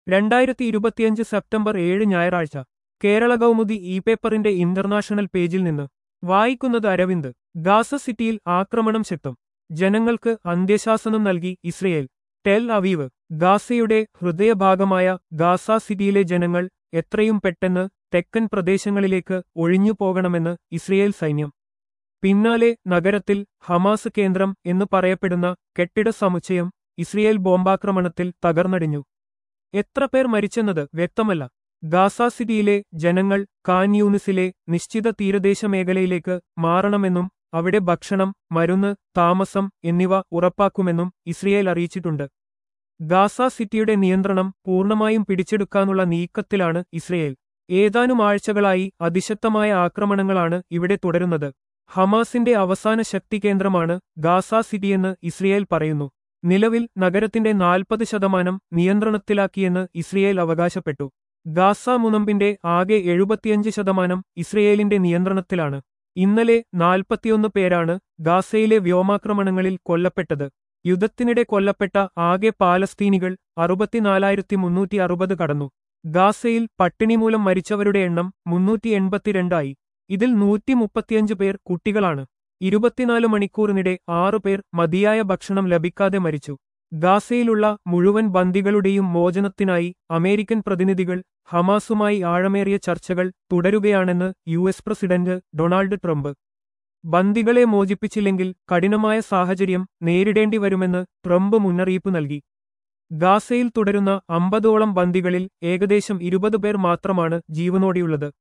2025 September 7 ഞായറാഴ്ച Kerala Kaumudi e പേപ്പറിന്റെ international പേജിൽ നിന്ന് വായിക്കുന്നത് അരവിന്ദ്. ഗാസ സിറ്റിയിൽ ആക്രമണം ശക്തം. ജനങ്ങൾക്ക് അന്ത്യശാസനം നൽകി ഇസ്രയേൽ. Tel Aviv. ഗാസയുടെ ഹൃദയഭാഗമായ ഗാസ സിറ്റിയിലെ ജനങ്ങൾ എത്രയും പെട്ടെന്ന് തെക്കൻ പ്രദേശങ്ങളിലേക്ക് ഒഴിഞ്ഞുപോകണമെന്ന് ഇസ്രയേൽ സൈന്യം. പിന്നാലെ നഗരത്തിൽ ഹമാസ് കേന്ദ്രം എന്ന് പറയപ്പെടുന്ന കെട്ടിട സമുച്ചയം ഇസ്രയേൽ ബോംബാക്രമണത്തിൽ തകർന്നടിഞ്ഞു. എത്ര പേർ മരിച്ചെന്നത് വ്യക്തമല്ല. ഗാസ സിറ്റിയിലെ ജനങ്ങൾ ഖാൻ യൂനിസിലെ നിശ്ചിത തീരദേശ മേഖലയിലേക്ക് മാറണമെന്നും അവിടെ ഭക്ഷണം, മരുന്ന്, താമസം എന്നിവ ഉറപ്പാക്കുമെന്നും ഇസ്രയേൽ അറിയിച്ചിട്ടുണ്ട്. ഗാസ സിറ്റിയുടെ നിയന്ത്രണം പൂർണ്ണമായും പിടിച്ചെടുക്കാനുള്ള നീക്കത്തിലാണ് ഇസ്രയേൽ. ഏതാനും ആഴ്ചകളായി അതിശക്തമായ ആക്രമണങ്ങളാണ് ഇവിടെ തുടരുന്നത്. ഹമാസിന്റെ അവസാന ശക്തി കേന്ദ്രമാണ് ഗാസ സിറ്റിയെന്ന് ഇസ്രയേൽ പറയുന്നു. നിലവിൽ നഗരത്തിന്റെ 40% നിയന്ത്രണത്തിലാക്കിയെന്ന് ഇസ്രയേൽ അവകാശപ്പെട്ടു. ഗാസ മുനമ്പിന്റെ ആകെ 75% ഇസ്രയേലിന്റെ നിയന്ത്രണത്തിലാണ്. ഇന്നലെ 41 പേരാണ് ഗാസയിലെ വ്യോമാക്രമണങ്ങളിൽ കൊല്ലപ്പെട്ടത്. യുദ്ധത്തിനിടെ കൊല്ലപ്പെട്ട ആകെ പാലസ്തീനികൾ 64,360 കടന്നു. ഗാസയിൽ പട്ടിണി മൂലം മരിച്ചവരുടെ എണ്ണം 382 ആയി. ഇതിൽ 135 പേർ കുട്ടികളാണ്. 24 മണിക്കൂറിനിടെ 6 പേർ മതിയായ ഭക്ഷണം ലഭിക്കാതെ മരിച്ചു. ഗാസയിലുള്ള മുഴുവൻ ബന്ദികളുടെയും മോചനത്തിനായി അമേരിക്കൻ പ്രതിനിധികൾ ഹമാസുമായി ആഴമേറിയ ചർച്ചകൾ തുടരുകയാണെന്ന് യുഎസ് പ്രസിഡന്റ് ഡൊണാൾഡ് ട്രംപ്. ബന്ദികളെ മോചിപ്പിച്ചില്ലെങ്കിൽ കഠിനമായ സാഹചര്യം നേരിടേണ്ടി വരുമെന്ന് ട്രംപ് മുന്നറിയിപ്പ് നൽകി. ഗാസയിൽ തുടരുന്ന 50ഓളം ബന്ദികളിൽ ഏകദേശം 20 പേർ മാത്രമാണ് ജീവനോടെയുള്ളത്.